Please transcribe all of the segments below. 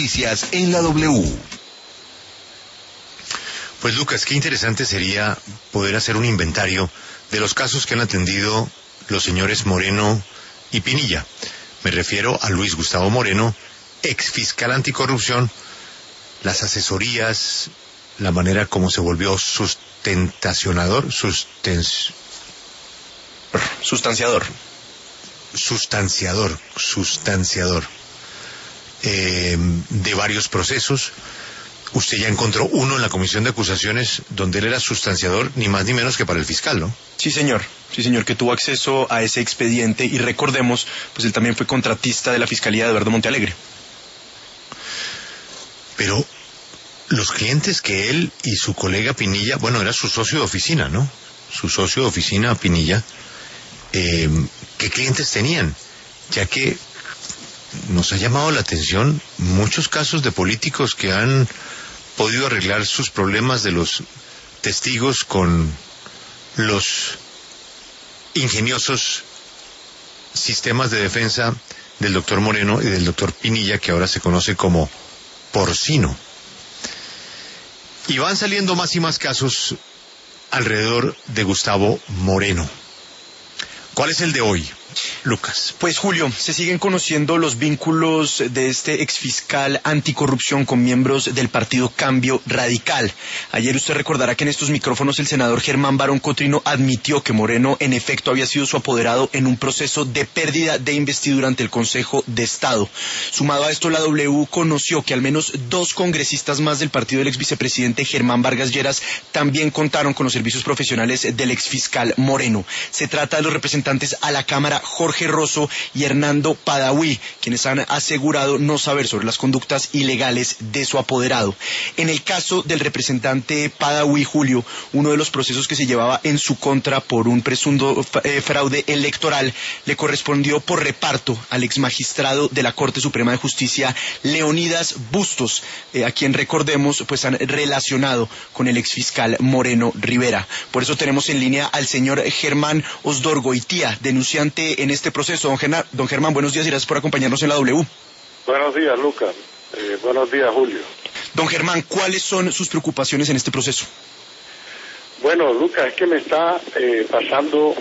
noticias en la W. Pues Lucas, qué interesante sería poder hacer un inventario de los casos que han atendido los señores Moreno y Pinilla. Me refiero a Luis Gustavo Moreno, ex fiscal anticorrupción, las asesorías, la manera como se volvió sustanciador de varios procesos. Usted ya encontró uno en la comisión de acusaciones donde él era sustanciador, ni más ni menos que para el fiscal, ¿no? Sí, señor, que tuvo acceso a ese expediente y recordemos, pues él también fue contratista de la Fiscalía de Eduardo Montealegre. Pero los clientes que él y su colega Pinilla, bueno, era su socio de oficina, ¿no? Su socio de oficina, Pinilla, ¿qué clientes tenían? Ya que nos ha llamado la atención muchos casos de políticos que han podido arreglar sus problemas de los testigos con los ingeniosos sistemas de defensa del doctor Moreno y del doctor Pinilla, que ahora se conoce como Porcino. Y van saliendo más y más casos alrededor de Gustavo Moreno. ¿Cuál es el de hoy, Lucas? Pues Julio, se siguen conociendo los vínculos de este exfiscal anticorrupción con miembros del partido Cambio Radical. Ayer usted recordará que en estos micrófonos el senador Germán Barón Cotrino admitió que Moreno en efecto había sido su apoderado en un proceso de pérdida de investidura ante el Consejo de Estado. Sumado a esto, la W conoció que al menos 2 congresistas más del partido del exvicepresidente Germán Vargas Lleras también contaron con los servicios profesionales del exfiscal Moreno. Se trata de los representantes a la Cámara Jorge Rosso y Hernando Padawi, quienes han asegurado no saber sobre las conductas ilegales de su apoderado. En el caso del representante Padawi, Julio, uno de los procesos que se llevaba en su contra por un presunto fraude electoral le correspondió por reparto al exmagistrado de la Corte Suprema de Justicia, Leonidas Bustos, a quien recordemos pues han relacionado con el exfiscal Moreno Rivera. Por eso tenemos en línea al señor Germán Osdorgoitia, denunciante en este proceso. Don Germán, buenos días y gracias por acompañarnos en la W. Buenos días, Lucas. Buenos días, Julio. Don Germán, ¿cuáles son sus preocupaciones en este proceso? Bueno, Lucas, es que me está pasando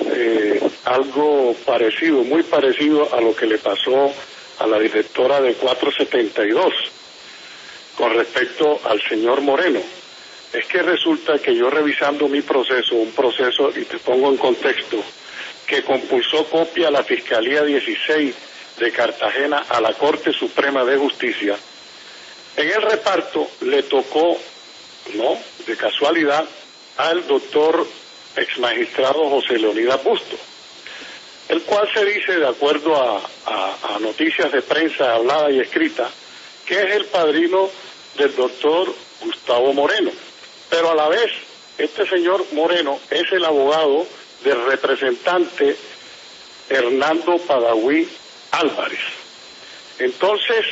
algo parecido, muy parecido a lo que le pasó a la directora de 472 con respecto al señor Moreno. Es que resulta que yo revisando mi proceso, un proceso, y te pongo en contexto, que compulsó copia a la Fiscalía 16 de Cartagena a la Corte Suprema de Justicia, en el reparto le tocó, no, de casualidad, al doctor exmagistrado José Leonidas Bustos, el cual se dice, de acuerdo a noticias de prensa hablada y escrita, que es el padrino del doctor Gustavo Moreno. Pero a la vez, este señor Moreno es el abogado del representante Hernando Padawi Álvarez. Entonces,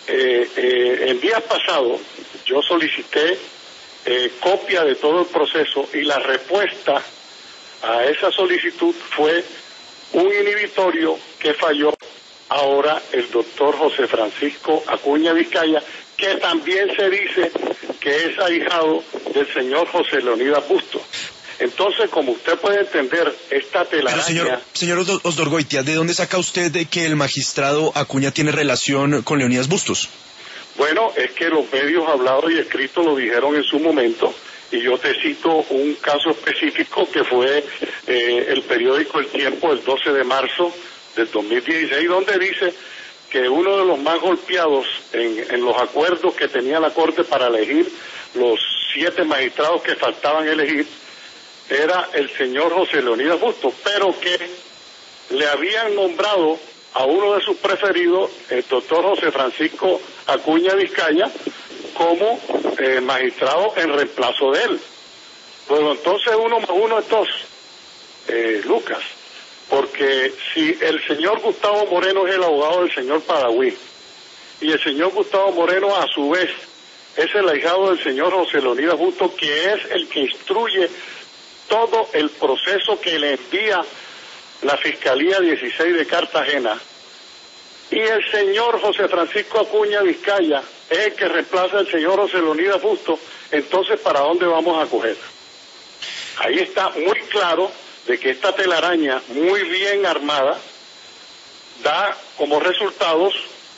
el día pasado yo solicité copia de todo el proceso y la respuesta a esa solicitud fue un inhibitorio que falló ahora el doctor José Francisco Acuña Vizcaya, que también se dice que es ahijado del señor José Leonidas Bustos. Entonces, como usted puede entender, esta telaraña... Pero señor Osdorgoitia, ¿de dónde saca usted de que el magistrado Acuña tiene relación con Leonidas Bustos? Bueno, es que los medios hablados y escritos lo dijeron en su momento, y yo te cito un caso específico que fue el periódico El Tiempo, el 12 de marzo del 2016, donde dice que uno de los más golpeados en los acuerdos que tenía la Corte para elegir los 7 magistrados que faltaban elegir, era el señor José Leonidas Bustos, pero que le habían nombrado a uno de sus preferidos, el doctor José Francisco Acuña Vizcaya, como magistrado en reemplazo de él. Bueno, entonces 1 más 1 es 2, Lucas, porque si el señor Gustavo Moreno es el abogado del señor Padawi, y el señor Gustavo Moreno a su vez es el ahijado del señor José Leonidas Bustos, que es el que instruye todo el proceso que le envía la Fiscalía 16 de Cartagena, y el señor José Francisco Acuña Vizcaya es el que reemplaza al señor José Leonidas Busto, entonces ¿para dónde vamos a coger? Ahí está muy claro de que esta telaraña muy bien armada da como resultados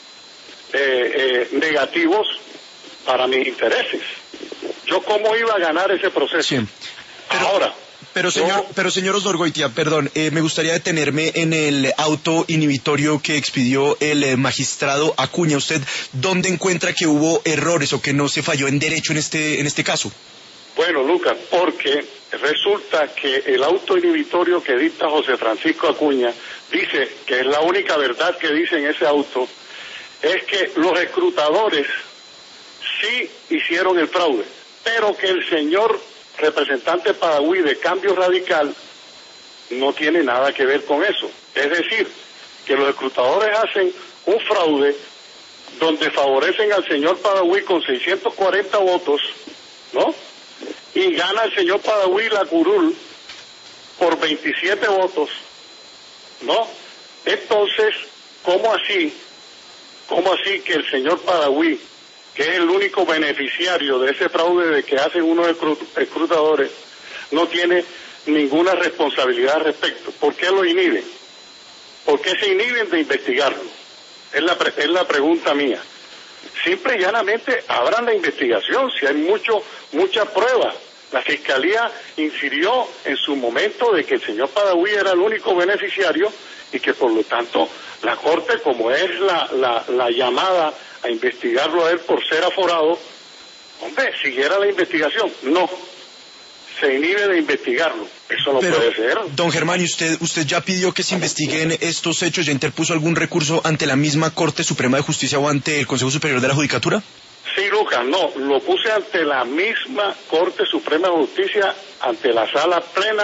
negativos para mis intereses. ¿Yo cómo iba a ganar ese proceso? Sí. Pero señor Osdorgoitia, perdón, me gustaría detenerme en el auto inhibitorio que expidió el magistrado Acuña. ¿Usted dónde encuentra que hubo errores o que no se falló en derecho en este caso? Bueno, Lucas, porque resulta que el auto inhibitorio que dicta José Francisco Acuña dice que es la única verdad que dice en ese auto, es que los escrutadores sí hicieron el fraude, pero que el señor representante Padawi de Cambio Radical no tiene nada que ver con eso. Es decir, que los escrutadores hacen un fraude donde favorecen al señor Padawi con 640 votos, ¿no? Y gana el señor Padawi la curul por 27 votos, ¿no? Entonces, ¿cómo así que el señor Padawi, que es el único beneficiario de ese fraude de que hacen unos escrutadores, no tiene ninguna responsabilidad al respecto? ¿Por qué lo inhiben? ¿Por qué se inhiben de investigarlo? Es la pregunta mía. Simple y llanamente abran la investigación, si hay mucha prueba. La Fiscalía infirió en su momento de que el señor Padawi era el único beneficiario y que por lo tanto la Corte, como es la llamada a investigarlo a él por ser aforado, hombre, siguiera la investigación. No, se inhibe de investigarlo. Eso no puede ser. Don Germán, ¿y usted ya pidió que se investiguen estos hechos? ¿Ya interpuso algún recurso ante la misma Corte Suprema de Justicia o ante el Consejo Superior de la Judicatura? Sí, Lucas, no, lo puse ante la misma Corte Suprema de Justicia, ante la sala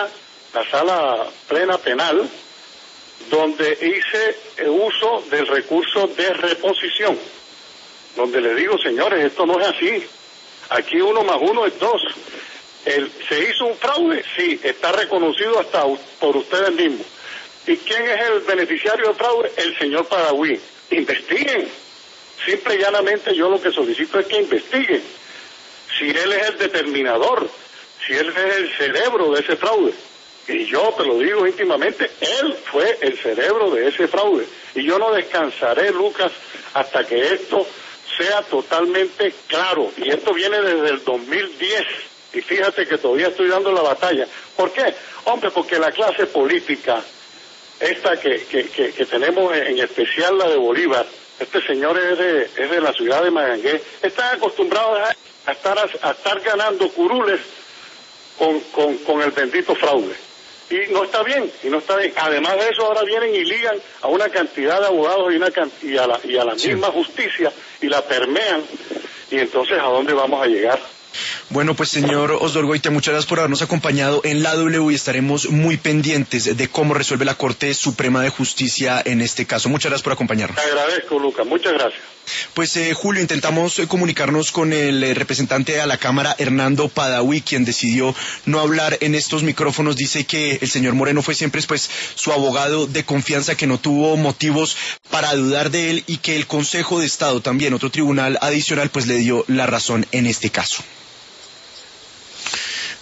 plena penal, donde hice uso del recurso de reposición, donde le digo, señores, esto no es así, aquí 1 más 1 es 2. ¿Se hizo un fraude? Sí, está reconocido hasta por ustedes mismos. ¿Y quién es el beneficiario del fraude? El señor Padawi. Investiguen. Simple y llanamente yo lo que solicito es que investiguen. Si él es el determinador, si él es el cerebro de ese fraude. Y yo te lo digo íntimamente, él fue el cerebro de ese fraude. Y yo no descansaré, Lucas, hasta que esto sea totalmente claro. Y esto viene desde el 2010. Y fíjate que todavía estoy dando la batalla. ¿Por qué? Hombre, porque la clase política, esta que tenemos, en especial la de Bolívar, este señor es de la ciudad de Magangué, están acostumbrados a estar ganando curules con el bendito fraude. Y no está bien. Además de eso, ahora vienen y ligan a una cantidad de abogados y a la misma justicia y la permean. Y entonces, ¿a dónde vamos a llegar? Bueno, pues señor Osdorgoitia, muchas gracias por habernos acompañado en la W y estaremos muy pendientes de cómo resuelve la Corte Suprema de Justicia en este caso. Muchas gracias por acompañarnos. Te agradezco, Lucas. Muchas gracias. Pues Julio, intentamos comunicarnos con el representante a la Cámara, Hernando Padawi, quien decidió no hablar en estos micrófonos. Dice que el señor Moreno fue siempre pues su abogado de confianza, que no tuvo motivos para dudar de él y que el Consejo de Estado, también otro tribunal adicional, pues le dio la razón en este caso.